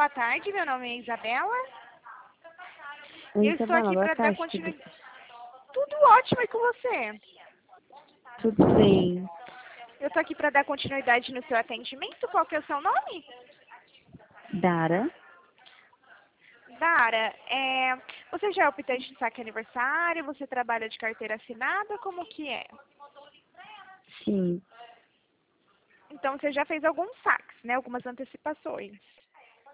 boa tarde. Meu nome é Isabela. Oi, Eu estou Isabela, aqui boa para dar tarde, continuidade. Tudo ótimo e com você? tudo bem? Eu estou aqui para dar continuidade no seu atendimento. Qual que é o seu nome? Dara? Dara, você já é optante de saque aniversário? Você trabalha de carteira assinada? Como que é? Sim, Então, você já fez alguns saques, né? Algumas antecipações.